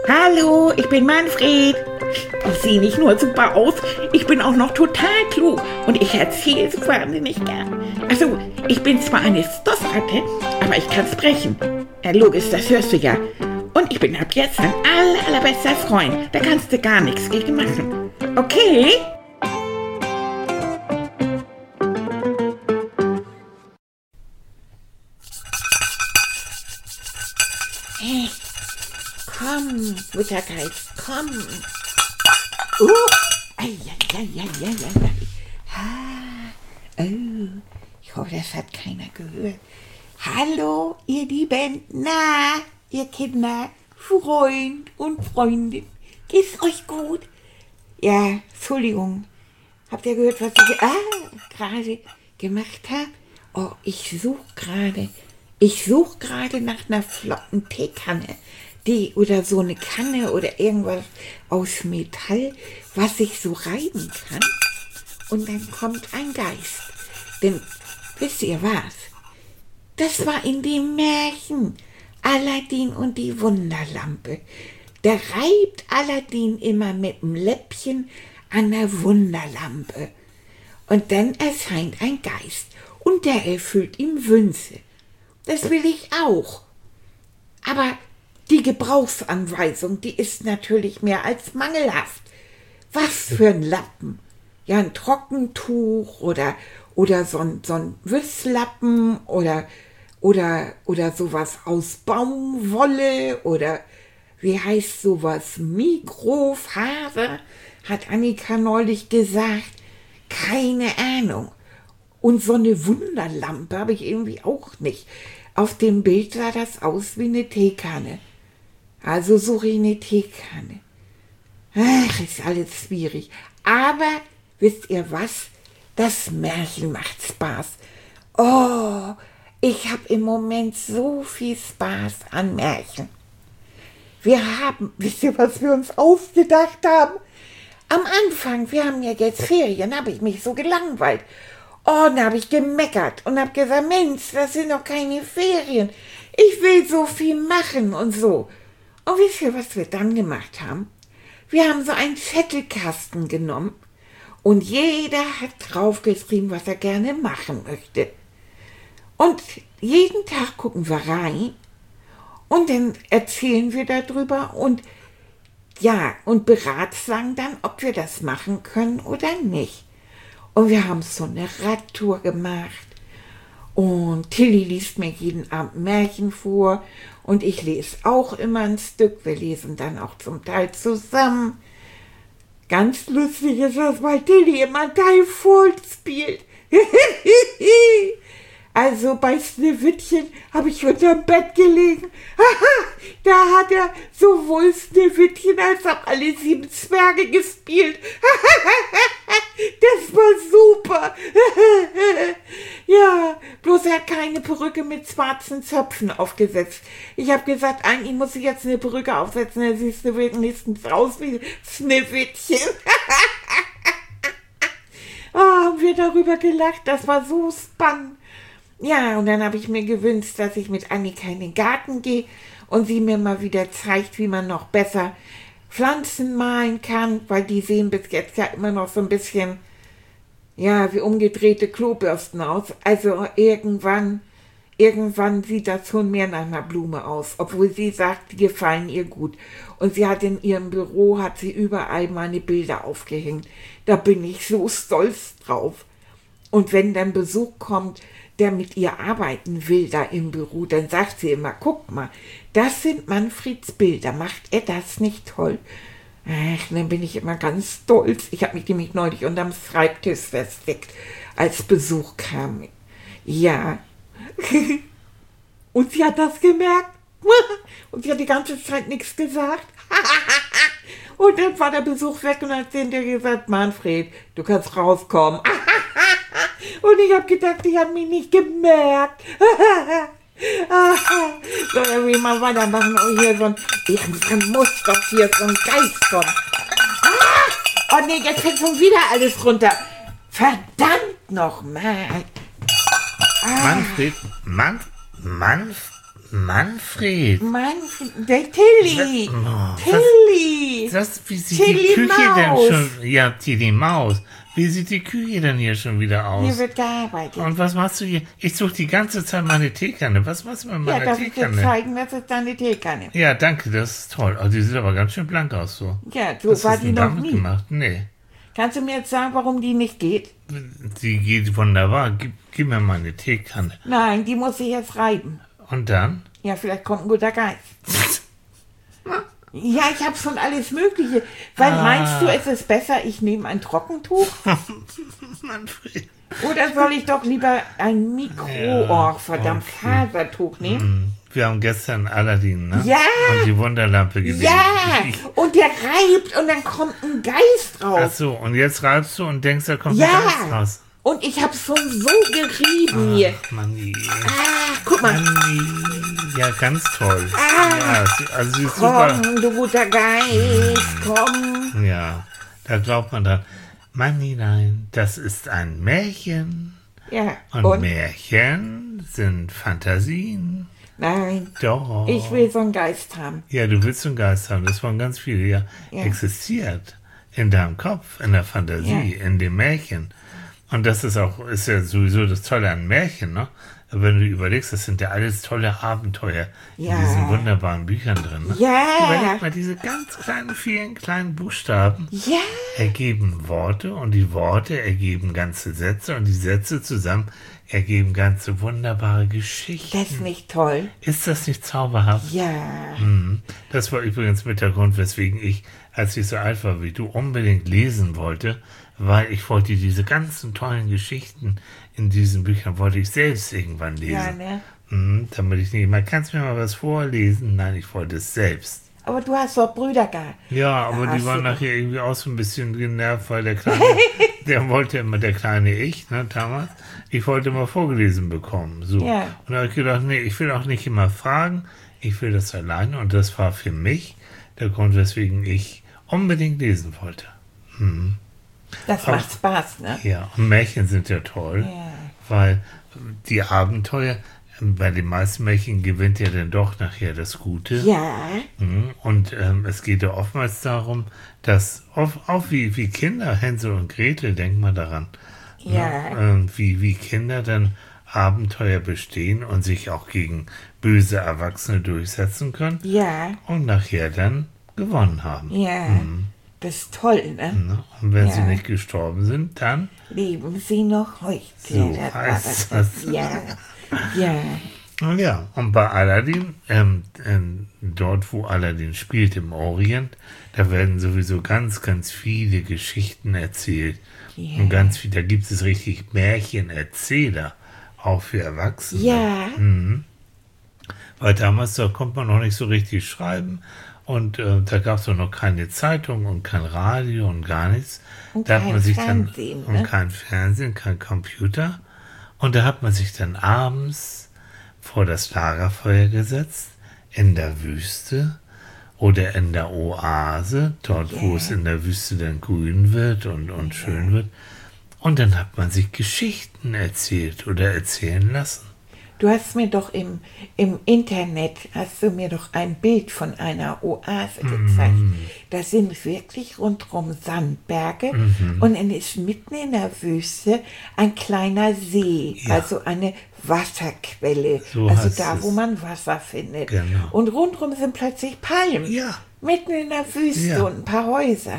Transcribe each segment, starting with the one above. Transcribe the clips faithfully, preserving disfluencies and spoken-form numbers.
Hallo, ich bin Manfred. Ich sehe nicht nur super aus, ich bin auch noch total klug und ich erzähle es wahnsinnig gern. Also, ich bin zwar eine Stoffratte, aber ich kann sprechen. Ja, logisch, das hörst du ja. Und ich bin ab jetzt dein aller, allerbester Freund. Da kannst du gar nichts gegen machen. Okay? Hey, komm, Buttergeist, komm. Uh, ei, ei, ei, ei, ei, ei. Ah, oh, ich hoffe, das hat keiner gehört. Hallo, ihr Lieben, na, ihr Kinder, Freund und Freundin, geht's euch gut? Ja, Entschuldigung, habt ihr gehört, was ich ah, gerade gemacht habe? Oh, ich suche gerade, ich suche gerade nach einer flotten Teekanne, die oder so eine Kanne oder irgendwas aus Metall, was ich so reiben kann. Und dann kommt ein Geist. Denn, wisst ihr was? Das war in dem Märchen Aladdin und die Wunderlampe. Da reibt Aladdin immer mit dem Läppchen an der Wunderlampe. Und dann erscheint ein Geist und der erfüllt ihm Wünsche. Das will ich auch. Aber die Gebrauchsanweisung, die ist natürlich mehr als mangelhaft. Was für ein Lappen? Ja, ein Trockentuch oder, oder so ein, so ein Wüsslappen oder, oder, oder sowas aus Baumwolle oder wie heißt sowas? Mikrofaser, hat Annika neulich gesagt. Keine Ahnung. Und so eine Wunderlampe habe ich irgendwie auch nicht. Auf dem Bild sah das aus wie eine Teekanne. Also suche ich eine Teekanne. Ach, ist alles schwierig. Aber wisst ihr was? Das Märchen macht Spaß. Oh, ich habe im Moment so viel Spaß an Märchen. Wir haben, wisst ihr, was wir uns ausgedacht haben? Am Anfang, wir haben ja jetzt Ferien, habe ich mich so gelangweilt. Oh, dann habe ich gemeckert und habe gesagt, Mensch, das sind doch keine Ferien. Ich will so viel machen und so. Und wisst ihr, was wir dann gemacht haben? Wir haben so einen Zettelkasten genommen und jeder hat draufgeschrieben, was er gerne machen möchte. Und jeden Tag gucken wir rein und dann erzählen wir darüber und ja, und beratschlagen dann, ob wir das machen können oder nicht. Und wir haben so eine Radtour gemacht. Und Tilly liest mir jeden Abend Märchen vor. Und ich lese auch immer ein Stück. Wir lesen dann auch zum Teil zusammen. Ganz lustig ist das, weil Tilly immer Teil voll spielt. Also bei Schneewittchen habe ich unterm Bett gelegen. Da hat er sowohl Schneewittchen als auch alle sieben Zwerge gespielt. Das war super. Ja, bloß er hat keine Perücke mit schwarzen Zöpfen aufgesetzt. Ich habe gesagt, eigentlich muss ich jetzt eine Perücke aufsetzen, dann siehst du wenigstens aus wie Schneewittchen. Oh, haben wir darüber gelacht, das war so spannend. Ja, und dann habe ich mir gewünscht, dass ich mit Annika in den Garten gehe und sie mir mal wieder zeigt, wie man noch besser Pflanzen malen kann, weil die sehen bis jetzt ja immer noch so ein bisschen, ja, wie umgedrehte Klobürsten aus. Also irgendwann, irgendwann sieht das schon mehr nach einer Blume aus, obwohl sie sagt, die gefallen ihr gut. Und sie hat in ihrem Büro, hat sie überall meine Bilder aufgehängt. Da bin ich so stolz drauf. Und wenn dann Besuch kommt, der mit ihr arbeiten will da im Büro, dann sagt sie immer, guck mal, das sind Manfreds Bilder, macht er das nicht toll? Ach, dann bin ich immer ganz stolz. Ich habe mich nämlich neulich unterm Schreibtisch versteckt, als Besuch kam. Ja. Und sie hat das gemerkt. Und sie hat die ganze Zeit nichts gesagt. Und dann war der Besuch weg und hat sie hinterher gesagt, Manfred, du kannst rauskommen. Und ich habe gedacht, ich habe mich nicht gemerkt. So, irgendwie mal weitermachen. Oh, hier so ein, irgendwann muss doch hier so ein Geist kommen. Ah! Oh nee, jetzt fällt schon wieder alles runter. Verdammt nochmal. Ah. Manfred, Manf, Manf, Manfred. Manfred, der Tilly. Oh, Tilly. Das, das, wie sieht Tilly die Küche Maus. denn schon? Ja, Tilly Maus. Wie sieht die Küche denn hier schon wieder aus? Hier wird gearbeitet. Und was machst du hier? Ich suche die ganze Zeit meine Teekanne. Was machst du mit Ja, meiner darf ich dir Teekanne? zeigen, das ist deine Teekanne. Ja, danke, das ist toll. Oh, die sieht aber ganz schön blank aus so. Ja, so Was war hast du die denn noch damit nie. gemacht? Nee. Kannst du mir jetzt sagen, warum die nicht geht? Die geht wunderbar. Gib, gib mir meine Teekanne. Nein, die muss ich jetzt reiben. Und dann? Ja, vielleicht kommt ein guter Geist. Ja, ich habe schon alles Mögliche. Weil Ah. meinst du, es ist besser, ich nehme ein Trockentuch? Manfred. Oder soll ich doch lieber ein Mikro, Ja, oh, verdammt, okay. Fasertuch nehmen? Wir haben gestern Aladdin, ne? Ja. Und die Wunderlampe gelesen. Ja, Ich- und der reibt und dann kommt ein Geist Ach raus. so, und jetzt reibst du und denkst, da kommt Ja. ein Geist raus. Und ich habe schon so gerieben hier. Manni. Ah, guck mal. Manni. Ja, ganz toll. Ah. Ja, sie- also sie ist super. Komm, du guter Geist, komm. Ja, da glaubt man dran. Manni, nein, das ist ein Märchen. Ja, Und, und? Märchen sind Fantasien. Nein, Doch. ich will so einen Geist haben. Ja, du willst einen Geist haben. Das waren ganz viele. Ja, Ja. existiert. In deinem Kopf, in der Fantasie, Ja. in dem Märchen. Und das ist auch, ist ja sowieso das Tolle an Märchen, ne? Wenn du überlegst, das sind ja alles tolle Abenteuer Ja. in diesen wunderbaren Büchern drin. Ne? Ja. Überleg mal, diese ganz kleinen, vielen kleinen Buchstaben Ja, ergeben Worte und die Worte ergeben ganze Sätze und die Sätze zusammen ergeben ganze wunderbare Geschichten. das ist nicht toll. Ist das nicht zauberhaft? Ja, Mhm. Das war übrigens mit der Grund, weswegen ich, als ich so alt war wie du, unbedingt lesen wollte, weil ich wollte diese ganzen tollen Geschichten in diesen Büchern, wollte ich selbst irgendwann lesen. ja, ne? Mhm, damit ich nicht mal, kannst du mir mal was vorlesen? Nein, ich wollte es selbst. Aber du hast doch Brüder gehabt. Ja, aber Ja, die hast waren du nachher irgendwie auch so ein bisschen genervt, weil der Kleine, der wollte immer, der kleine Ich, ne, damals, ich wollte immer vorgelesen bekommen. So. Ja. Und da habe ich gedacht, nee, ich will auch nicht immer fragen, ich will das alleine. Und das war für mich der Grund, weswegen ich unbedingt lesen wollte. Mhm. Das Aber- macht Spaß, ne? Ja, und Märchen sind ja toll, Ja. weil die Abenteuer, bei den meisten Märchen gewinnt ja dann doch nachher das Gute. Ja, Mhm. Und ähm, es geht ja oftmals darum, dass, auch, auch wie, wie Kinder, Hänsel und Gretel, denkt man daran, ja, ne? ähm, wie, wie Kinder dann Abenteuer bestehen und sich auch gegen böse Erwachsene durchsetzen können ja, und nachher dann gewonnen haben. ja. Das ist toll, ne? Ne? Und wenn sie Ja. nicht gestorben sind, dann Leben Sie noch heute? So das war heißt das. das. Ja, ja, Ja, und bei Aladdin, ähm, ähm, dort wo Aladdin spielt im Orient, da werden sowieso ganz, ganz viele Geschichten erzählt. Ja. Und ganz viel, da gibt es richtig Märchenerzähler, auch für Erwachsene. ja, Mhm. Weil damals, da konnte man noch nicht so richtig schreiben und äh, da gab es auch noch keine Zeitung und kein Radio und gar nichts. Und da hat kein man sich dann Fernsehen, und ne? kein Fernsehen, kein Computer. Und da hat man sich dann abends vor das Lagerfeuer gesetzt, in der Wüste oder in der Oase, dort wo Yeah. es in der Wüste dann grün wird und, und schön wird. Und dann hat man sich Geschichten erzählt oder erzählen lassen. Du hast mir doch im, im Internet, hast du mir doch ein Bild von einer Oase gezeigt. Mhm. Da sind wirklich rundherum Sandberge Mhm. und es ist mitten in der Wüste ein kleiner See, Ja. also eine Wasserquelle, So also heißt da, es. wo man Wasser findet. Genau. Und rundherum sind plötzlich Palmen, Ja. mitten in der Wüste Ja. und ein paar Häuser.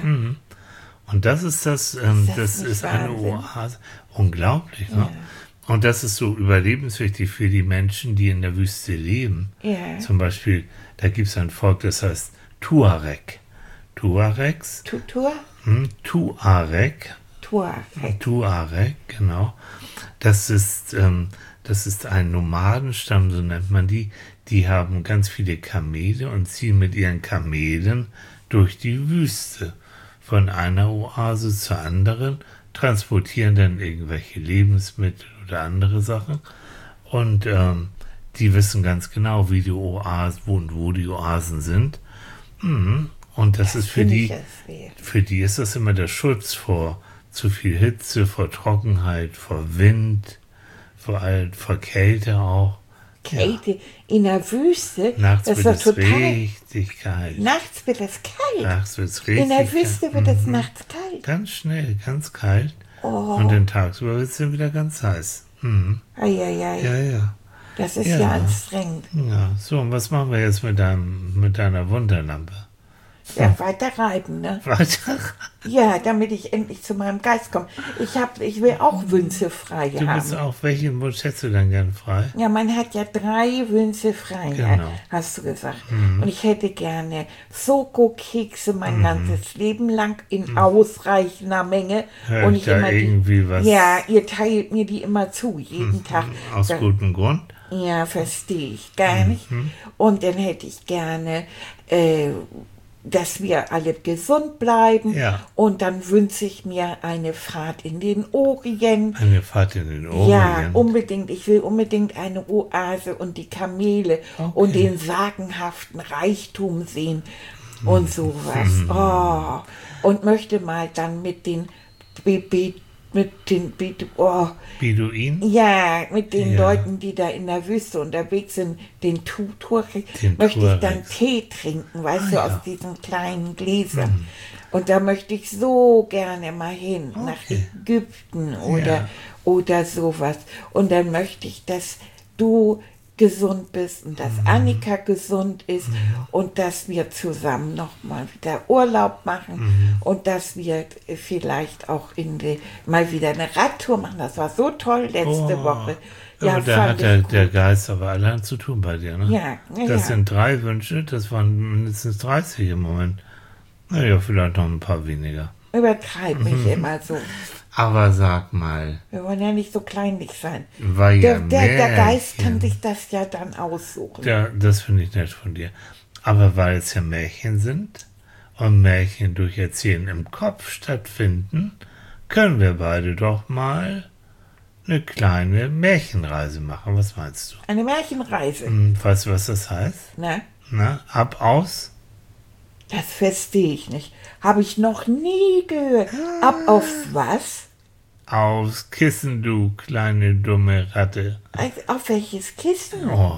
Und das ist das, ähm, Ist das das nicht ist eine Wahnsinn? Oase. Unglaublich, ne? Und das ist so überlebenswichtig für die Menschen, die in der Wüste leben. Ja. Zum Beispiel, da gibt es ein Volk, das heißt Tuareg. Tuaregs, Tutur? hm, Tuareg, Tuareg. Tuareg, genau. Das ist, ähm, das ist ein Nomadenstamm, so nennt man die. Die haben ganz viele Kamele und ziehen mit ihren Kamelen durch die Wüste. Von einer Oase zur anderen, transportieren dann irgendwelche Lebensmittel oder andere Sachen. Und ähm, die wissen ganz genau, wie die Oasen, wo und wo die Oasen sind. Mhm. Und das, ist für Finde die, ich es wert. für die ist das immer der Schutz vor zu viel Hitze, vor Trockenheit, vor Wind, vor, all, vor Kälte auch. Kälte in der Wüste. Nachts das wird ist es doch total. richtig kalt. Nachts wird es kalt. Nachts wird es richtig in der kalt. Wüste wird es nachts kalt. Ganz schnell, ganz kalt. Oh. Und dann tagsüber wird es dann wieder ganz heiß. Mhm. Eieiei. Ja, ja. Das ist Ja. ja, anstrengend. Ja, so, und was machen wir jetzt mit, deinem, mit deiner Wunderlampe? Ja, weiter reiben, ne? Weiter? Ja, damit ich endlich zu meinem Geist komme. Ich, hab, ich will auch Wünsche frei Du bist haben. auch, welchen Wunsch hättest du dann gern frei? Ja, man hat ja drei Wünsche frei, Genau. ja, hast du gesagt. Und ich hätte gerne Schokokekse mein ganzes Leben lang in ausreichender Menge. Hör und ich da die, irgendwie was Ja, ihr teilt mir die immer zu, jeden Tag. aus Da- gutem Grund? Ja, verstehe ich gar nicht. Und dann hätte ich gerne, äh, dass wir alle gesund bleiben. Ja. Und dann wünsche ich mir eine Fahrt in den Orient. Eine Fahrt in den Orient. Ja, unbedingt. Ich will unbedingt eine Oase und die Kamele Okay. und den sagenhaften Reichtum sehen und sowas. Oh. Und möchte mal dann mit den Be Be mit den Be oh, Beduin? ja, mit den Ja. Leuten, die da in der Wüste unterwegs sind, den Tu- Tuareg, Den möchte ich dann Tuaregs. Tee trinken, weißt Ah, du, ja. aus diesen kleinen Gläsern. Und da möchte ich so gerne mal hin, nach Okay. Ägypten oder, Ja. oder sowas. Und dann möchte ich, dass du gesund bist und dass Annika gesund ist und dass wir zusammen nochmal wieder Urlaub machen und dass wir vielleicht auch in die, mal wieder eine Radtour machen. Das war so toll letzte Oh. Woche. Ja, aber da fand hat der, ich gut. der Geist aber allein zu tun bei dir, ne? Ja, ja, Das ja. sind drei Wünsche, das waren mindestens dreißig im Moment. Naja, vielleicht noch ein paar weniger. Übertreib mich Mhm. immer so. Aber sag mal, Wir wollen ja nicht so kleinlich sein. war ja Der, der, der Geist kann Märchen. sich das ja dann aussuchen. Ja, das finde ich nett von dir. Aber weil es ja Märchen sind und Märchen durch Erzählen im Kopf stattfinden, können wir beide doch mal eine kleine Märchenreise machen. Was meinst du? Eine Märchenreise. Hm, weißt du, was das heißt? Ne? Na, ab, aus? Das verstehe ich nicht. Habe ich noch nie gehört. Ab aufs was? Aus Kissen, du kleine dumme Ratte. Also auf welches Kissen? Oh.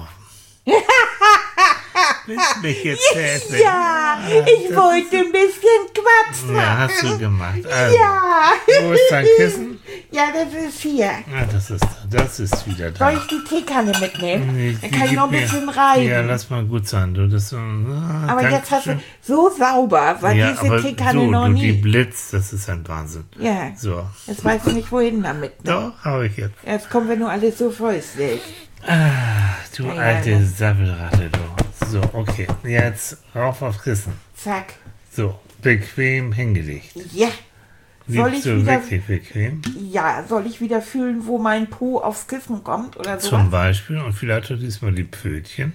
Willst mich jetzt helfen? Ja, ich wollte ein bisschen Quatsch machen. Ja, hast du gemacht. Also, Ja. wo ist dein Kissen? Ja, das ist hier. Ah, das ist, das ist wieder da. Soll ich die Teekanne mitnehmen? Nee, Dann die kann ich gib noch ein mir- bisschen reiben. Ja, lass mal gut sein. Du, das, so, ah, Aber jetzt hast du Dankeschön. so sauber, war Ja, diese aber Teekanne so, noch du, die nie. Blitz, das ist ein Wahnsinn. Ja, So, jetzt weiß ich nicht, wohin damit. Ne? doch, habe ich jetzt. Jetzt kommen wir nur alle so vollständig. Ah, du Ja, ja, alte ja. Sabbelratte, du. So, okay, jetzt rauf aufs Kissen. Zack. So, bequem hingelegt. Ja. Soll Liegst ich du wieder, wirklich bequem? ja, soll ich wieder fühlen, wo mein Po aufs Kissen kommt oder Zum sowas? Beispiel, und vielleicht auch diesmal die Pfötchen.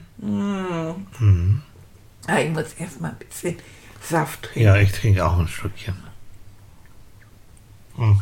Ah, ich muss erstmal ein bisschen Saft trinken. Ja, ich trinke auch ein Stückchen. Mhm.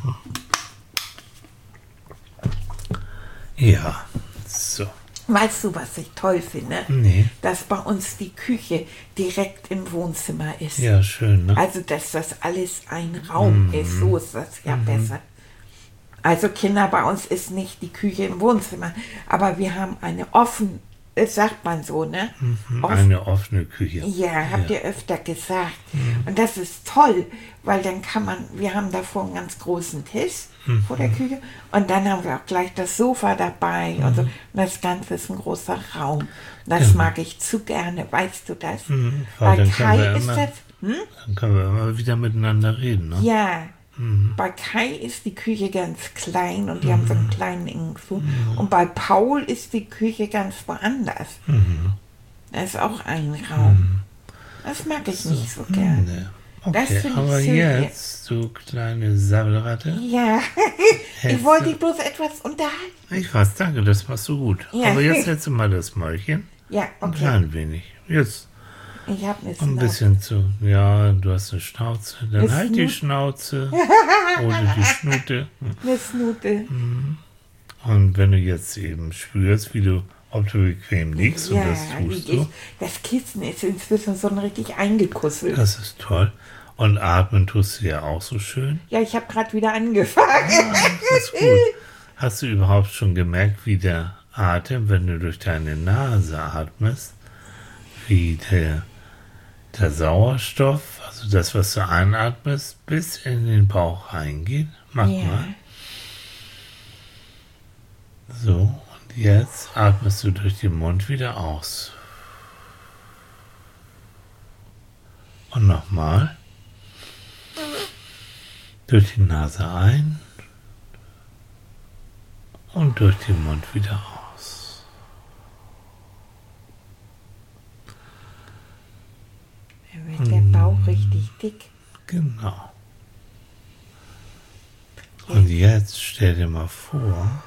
Ja, so. Weißt du, was ich toll finde? Nee. Dass bei uns die Küche direkt im Wohnzimmer ist. Ja, schön, ne? Also, dass das alles ein Raum ist. So ist das ja besser. Also, Kinder, bei uns ist nicht die Küche im Wohnzimmer. Aber wir haben eine offen, das sagt man so, ne? Off- Eine offene Küche. Ja, habt ihr öfter gesagt. Und das ist toll, weil dann kann man, wir haben davor einen ganz großen Tisch vor der Küche und dann haben wir auch gleich das Sofa dabei und so. Und das Ganze ist ein großer Raum. Das mag ich zu gerne, weißt du das? Mhm, Bei dann können wir Kai ist immer- das, hm? Dann können wir immer wieder miteinander reden, ne? Ja. Bei Kai ist die Küche ganz klein und die haben so einen kleinen engen Flur. Und bei Paul ist die Küche ganz woanders. Da ist auch ein Raum. Das mag ich nicht so gern. Nee. Das Okay, finde ich aber schön hier. jetzt, du kleine Sabbelratte. Ja, ich Hälfte. wollte dich bloß etwas unterhalten. Ich weiß, danke, das machst du gut. Ja. Aber jetzt hältst du mal das Mäulchen. Ja, Ein okay. klein wenig. Jetzt Ich habe eine ein Schnauze. bisschen zu. Ja, du hast eine Schnauze. Dann Eine halt die Snut- Schnauze. Oder die Schnute. Eine Snute. Und wenn du jetzt eben spürst, wie du, ob du bequem liegst, und Ja, das tust lieg ich. du, Das Kissen ist inzwischen so richtig eingekusselt. das ist toll. Und atmen tust du ja auch so schön. Ja, ich habe gerade wieder angefangen. Das ist gut. Hast du überhaupt schon gemerkt, wie der Atem, wenn du durch deine Nase atmest, wie der, der Sauerstoff, also das, was du einatmest, bis in den Bauch reingeht. Mach Ja. mal. So, und jetzt atmest du durch den Mund wieder aus. Und nochmal. Durch die Nase ein und durch den Mund wieder aus. Dann wird der Bauch richtig dick. Genau. Und jetzt stell dir mal vor,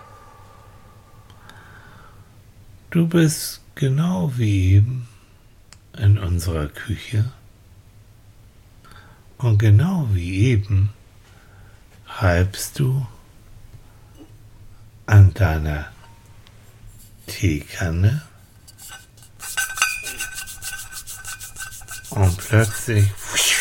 du bist genau wie eben in unserer Küche und genau wie eben reibst du an deiner Teekanne und plötzlich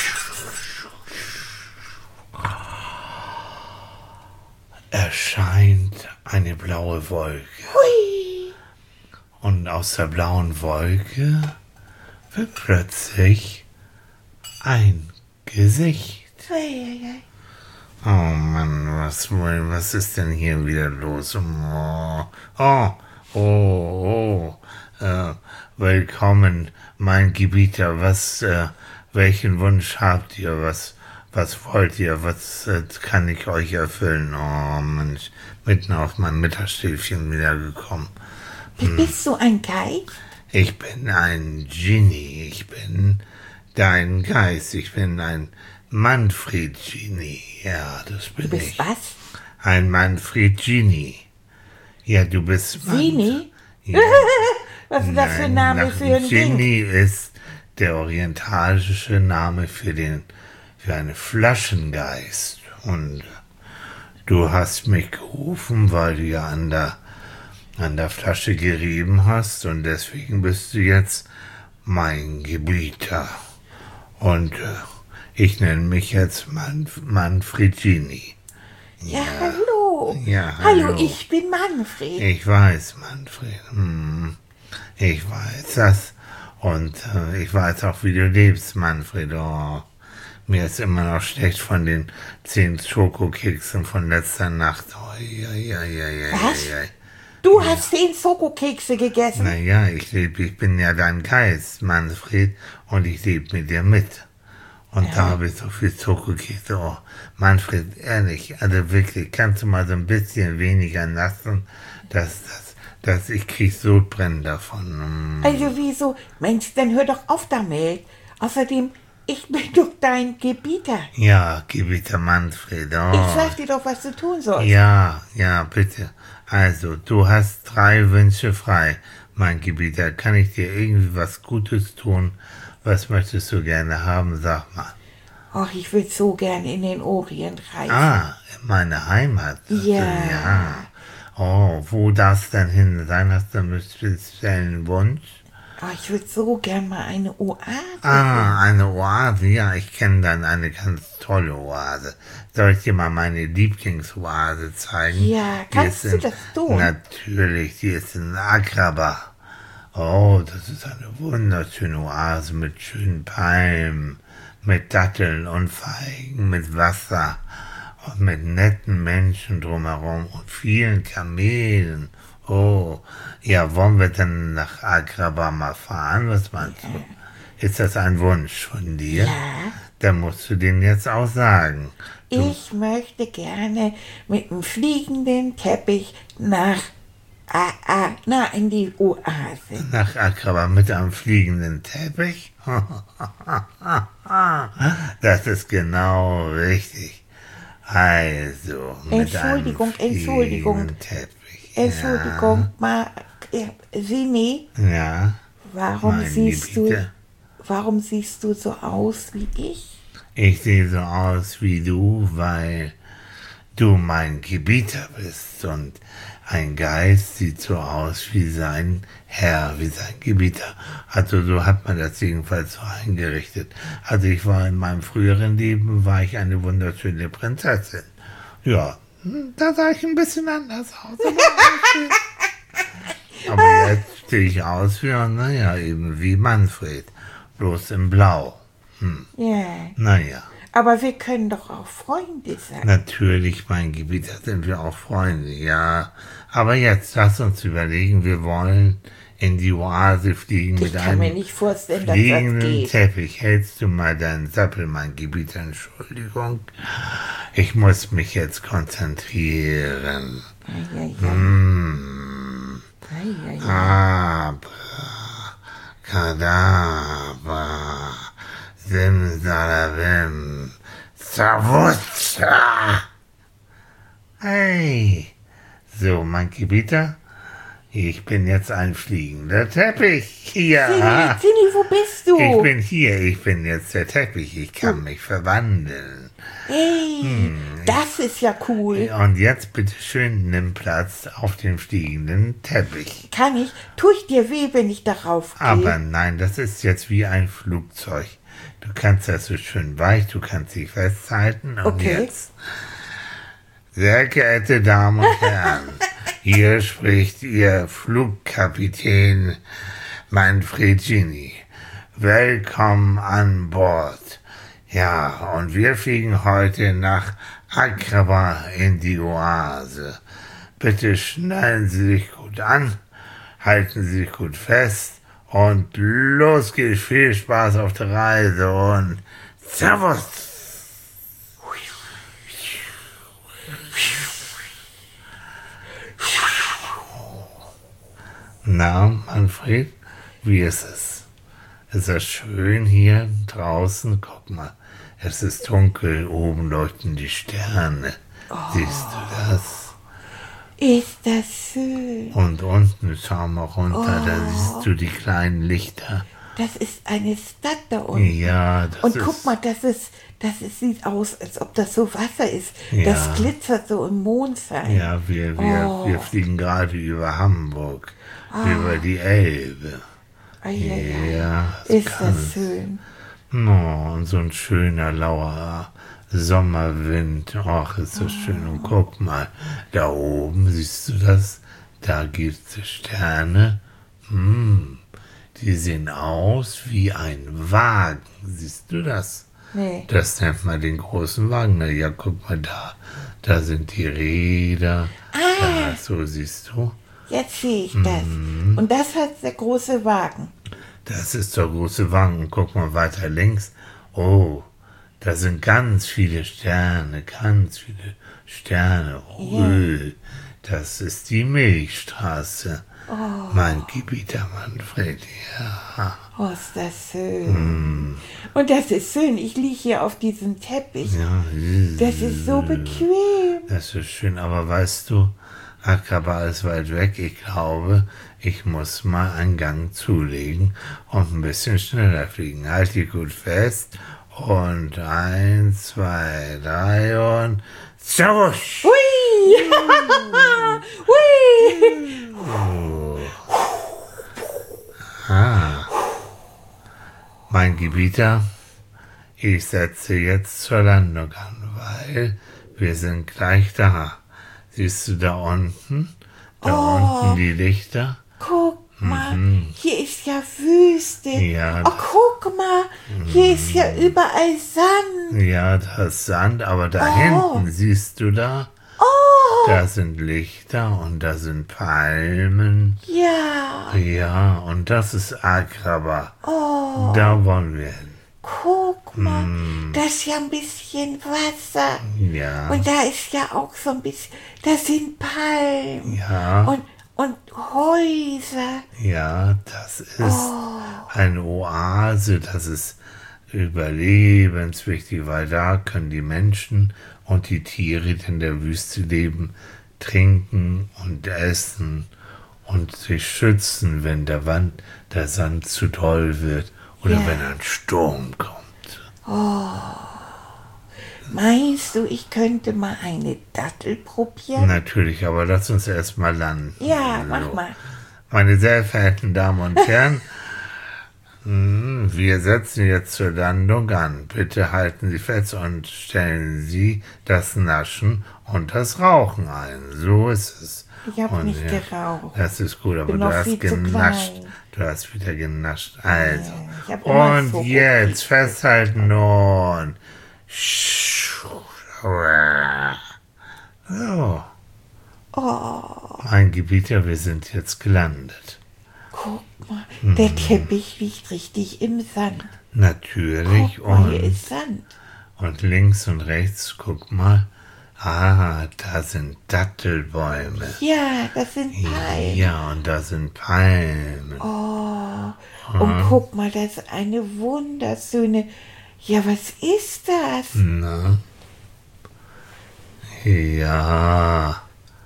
erscheint eine blaue Wolke. Hui! Und aus der blauen Wolke wird plötzlich ein Gesicht. Ei, ei, ei. Oh Mann, was, was ist denn hier wieder los? Oh, oh, oh, oh. Äh, willkommen, mein Gebieter. Was, äh, welchen Wunsch habt ihr? Was, was wollt ihr? Was äh, kann ich euch erfüllen? Oh Mensch, mitten auf mein Mittagsschläfchen wiedergekommen. Wie bist du ein Geist? Ich bin ein Genie. Ich bin dein Geist. Ich bin ein Manfred-Genie. Ja, das bin Du bist ich. was? Ein Manfred-Genie. Ja, du bist Mann- Genie? Ja. Was ist das für ein Nein, Name nach- für ein Ding? Genie ist der orientalische Name für den für einen Flaschengeist. Und du hast mich gerufen, weil du ja an der an der Flasche gerieben hast und deswegen bist du jetzt mein Gebieter. Und äh, ich nenne mich jetzt Manf Manfred Genie. Ja, hallo. Ja, hallo. hallo. Ich bin Manfred. Ich weiß, Manfred. Hm, ich weiß das. Und äh, ich weiß auch, wie du lebst, Manfred. Oh, mir ist immer noch schlecht von den zehn Schokokeksen von letzter Nacht. Oh, ja, ja, ja, ja, Was? ja, ja. Du hast zehn Schokokekse gegessen. Naja, ich lebe, ich bin ja dein Geist, Manfred, und ich lebe mit dir mit. Und da habe ich so viel Schokokekse. Oh, Manfred, ehrlich, also wirklich, kannst du mal so ein bisschen weniger lassen, dass, dass, dass ich krieg Sodbrennen davon. Mm. Also wieso? Mensch, dann hör doch auf damit. Außerdem, ich bin doch dein Gebieter. Ja, Gebieter Manfred, oh. Ich sag dir doch, was du tun sollst. Ja, ja, bitte. Also, du hast drei Wünsche frei, mein Gebieter. Kann ich dir irgendwie was Gutes tun? Was möchtest du gerne haben? Sag mal. Ach, ich will so gern in den Orient reisen. Ah, in meine Heimat. Ja. ja. Oh, wo das denn hin sein? Hast du einen speziellen Wunsch? Ach, ich will so gern mal eine Oase. Ah, eine Oase. Ja, ich kenne dann eine ganz tolle Oase. Soll ich dir mal meine Lieblingsoase zeigen? Ja, Die kannst ist du in, das tun? Natürlich, die ist in Agrabah. Oh, das ist eine wunderschöne Oase mit schönen Palmen, mit Datteln und Feigen, mit Wasser und mit netten Menschen drumherum und vielen Kamelen. Oh, ja, wollen wir denn nach Agrabah mal fahren? Was meinst du? Ist das ein Wunsch von dir? Ja. Dann musst du den jetzt auch sagen. Ich möchte gerne mit einem fliegenden Teppich nach, ah, ah, na, in die Oase. Nach Agrabah mit einem fliegenden Teppich? Das ist genau richtig. Also, mit Entschuldigung, einem Entschuldigung. fliegenden Teppich. Entschuldigung, mal, äh, Sini, Ja, warum mein siehst du, Gebieter. warum siehst du so aus wie ich? Ich sehe so aus wie du, weil du mein Gebieter bist und ein Geist sieht so aus wie sein Herr, wie sein Gebieter. Also so hat man das jedenfalls so eingerichtet. Also ich war in meinem früheren Leben, war ich eine wunderschöne Prinzessin. Ja, da sah ich ein bisschen anders aus. Aber Aber jetzt stehe ich aus wie, naja, eben wie Manfred, bloß in Blau. Hm. Ja. Naja. Aber wir können doch auch Freunde sein. Natürlich, mein Gebiet, da sind wir auch Freunde, ja. Aber jetzt lass uns überlegen, wir wollen in die Oase fliegen Ich mit kann einem mir nicht vorstellen, dass das fliegenden geht. Teppich. Hältst du mal deinen Sappel, mein Gebiet, Entschuldigung. Ich muss mich jetzt konzentrieren. Ei, ei, ei. Hm. Ei, ei, ei. Abracadabra, Simsalabim, Zawutza. Hey, so, mein Gebieter, ich bin jetzt ein fliegender Teppich. Hier. Zini, Zini, wo bist du? Ich bin hier, ich bin jetzt der Teppich, ich kann mich verwandeln. Hey, das ist ja cool. Und jetzt bitte schön, nimm Platz auf dem fliegenden Teppich. Kann ich? Tue ich dir weh, wenn ich darauf gehe? Aber nein, das ist jetzt wie ein Flugzeug. Du kannst das so schön weich, du kannst dich festhalten. Und Okay. jetzt, sehr geehrte Damen und Herren, hier spricht Ihr Flugkapitän Manfred Genie. Willkommen an Bord. Ja, und wir fliegen heute nach Agrabah in die Oase. Bitte schnallen Sie sich gut an, halten Sie sich gut fest und los geht's. Viel Spaß auf der Reise und Servus! Na, Manfred, wie ist es? Ist es schön hier draußen? Guck mal, es ist dunkel, oben leuchten die Sterne. Siehst du das? Ist das schön. Und unten, schau mal runter, da siehst du die kleinen Lichter. Das ist eine Stadt da unten. Ja, das Und ist... guck mal, das ist, das ist, sieht aus, als ob das so Wasser ist. Ja. Das glitzert so im Mondschein. Ja, wir, wir, Oh. wir fliegen gerade über Hamburg, über die Elbe. Ei, ei, ei. Ja, Ist kann das es. schön. Oh, und so ein schöner, lauer Sommerwind. Ach, ist das schön. Und guck mal, da oben, siehst du das? Da gibt's die Sterne. Hm, die sehen aus wie ein Wagen. Siehst du das? Nee. Das nennt man den großen Wagen. Na ja, guck mal da. Da sind die Räder. Da, so siehst du. Jetzt sehe ich das. Mhm. Und das hat der große Wagen. Das ist der große Wagen. Und guck mal weiter links. Oh, da sind ganz viele Sterne, ganz viele Sterne. Oh, das ist die Milchstraße. Mein Gebieter Manfred, ja. Oh, ist das schön. Und das ist schön. Ich liege hier auf diesem Teppich. ja. Das ist so bequem. Das ist schön, aber weißt du, Agrabah ist weit weg. Ich glaube, ich muss mal einen Gang zulegen und ein bisschen schneller fliegen. Halt dich gut fest. Und eins, zwei, drei und Servus! Hui! Hui! Ah. Mein Gebieter, ich setze jetzt zur Landung an, weil wir sind gleich da. Siehst du da unten? Da unten die Lichter? Guck mal, hier ist ja Wüste. Ja. Oh, guck mal, hier ist ja überall Sand. Ja, da ist Sand, aber da hinten, siehst du da? Oh, Da sind Lichter und da sind Palmen. ja. Ja, und das ist Agrabah. Oh, Da wollen wir hin. guck mal, da ist ja ein bisschen Wasser. Ja, Und da ist ja auch so ein bisschen, da sind Palmen. ja, Und, und Häuser. ja, das ist eine Oase, das ist überlebenswichtig, weil da können die Menschen und die Tiere, die in der Wüste leben, trinken und essen und sich schützen, wenn der, Wand, der Sand zu doll wird oder Ja. wenn ein Sturm kommt. Meinst du, ich könnte mal eine Dattel probieren? Natürlich, aber lass uns erst mal landen. Ja, So. mach mal. Meine sehr verehrten Damen und Herren, Hm, Wir setzen jetzt zur Landung an. Bitte halten Sie fest und stellen Sie das Naschen und das Rauchen ein. So ist es. Ich habe Und nicht ja, geraucht. das ist gut, aber Bin du noch hast viel zu genascht. klein. Du hast wieder genascht. Also. ich hab immer Und so jetzt gegessen. festhalten und. So. Oh, Mein Gebieter, wir sind jetzt gelandet. guck mal, der Teppich liegt richtig im Sand. Natürlich. Guck mal, hier Und, ist Sand. und links und rechts, guck mal. Ah, da sind Dattelbäume. Ja, das sind Palmen. Ja, und da sind Palmen. Oh, und guck mal, das ist eine wunderschöne. Ja, was ist das? Na? Ja,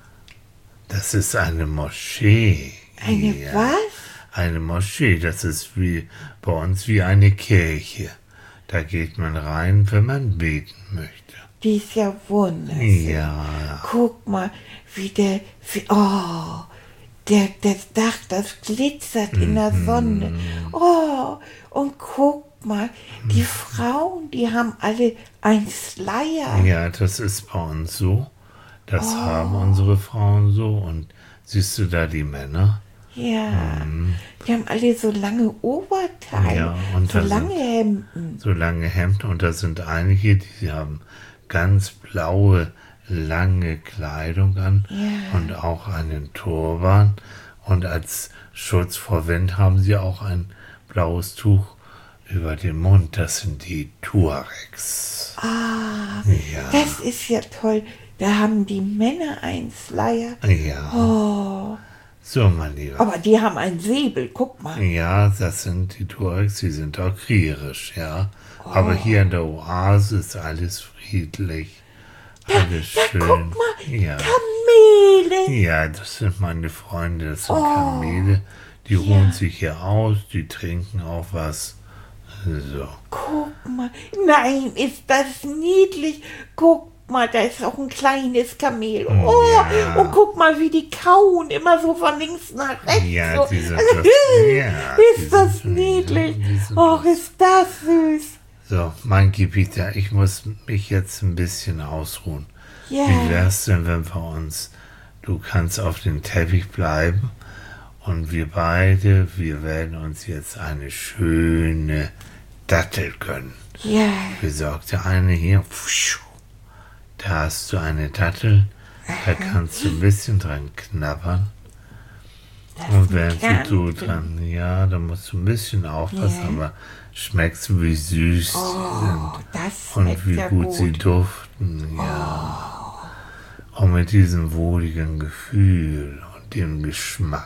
das ist eine Moschee. Eine ja. was? Eine Moschee, das ist wie bei uns wie eine Kirche. Da geht man rein, wenn man beten möchte. Die ist ja wunderschön. Ja, Guck mal, wie der, wie, oh, der, das Dach, das glitzert in der Sonne. Oh, und guck mal, die Frauen, die haben alle ein Schleier. ja, das ist bei uns so. Das haben unsere Frauen so. Und siehst du da die Männer? Ja, die haben alle so lange Oberteile, Ja, und so da lange sind- Hemden. So lange Hemden. Und da sind einige, die haben ganz blaue, lange Kleidung an Ja. und auch einen Turban. Und als Schutz vor Wind haben sie auch ein blaues Tuch über dem Mund. Das sind die Tuaregs. Ah, Ja, das ist ja toll. Da haben die Männer einen Schleier. ja. Oh, So, mein Lieber. aber die haben einen Säbel, guck mal. Ja, das sind die Tuaregs, die sind auch kriegerisch, ja. Oh. Aber hier in der Oase ist alles friedlich, alles schön. Guck mal, Ja. Kamele. Ja, das sind meine Freunde, das sind Oh, Kamele. Die ja. ruhen sich hier aus, die trinken auch was. So. Guck mal. Nein, ist das niedlich. Guck mal, da ist auch ein kleines Kamel. Oh, Ja. und guck mal, wie die kauen. Immer so von links nach rechts. Ja, so. die sind das, ja, die Ist das sind- niedlich. ja, die sind Och, das. ist das süß. So, mein Gebieter, ich muss mich jetzt ein bisschen ausruhen. Ja. Wie wär's denn, wenn wir uns, du kannst auf dem Teppich bleiben und wir beide, wir werden uns jetzt eine schöne Dattel gönnen. Ja. Besorg dir eine hier. Da hast du eine Dattel, da kannst du ein bisschen dran knabbern. Und während Kern du drin. dran, ja, da musst du ein bisschen aufpassen, Ja. aber schmeckst du, wie süß Oh, sie sind. das Und schmeckt wie ja gut, gut. sie duften, ja. Und mit diesem wohligen Gefühl und dem Geschmack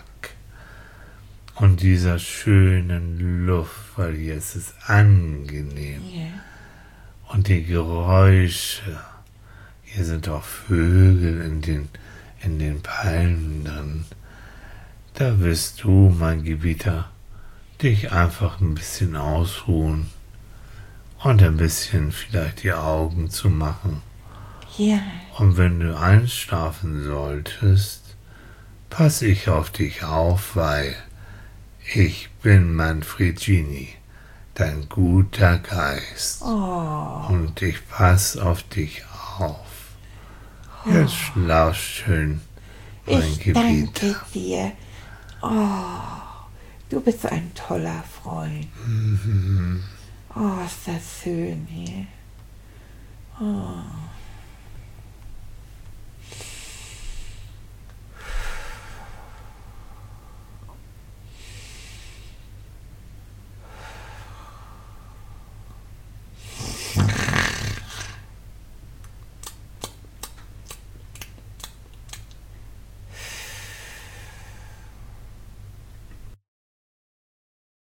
und dieser schönen Luft, weil hier ist es angenehm. Ja. Und die Geräusche, hier sind auch Vögel in den, in den Palmen drin. Da wirst du, mein Gebieter, dich einfach ein bisschen ausruhen und ein bisschen vielleicht die Augen zu machen. Ja. Und wenn du einschlafen solltest, pass ich auf dich auf, weil ich bin Manfred Genie, dein guter Geist. Oh. Und ich pass auf dich auf. Jetzt schlaf schön, mein Ich Gebieter. danke dir. Oh, du bist ein toller Freund. Oh, ist das schön hier. Oh.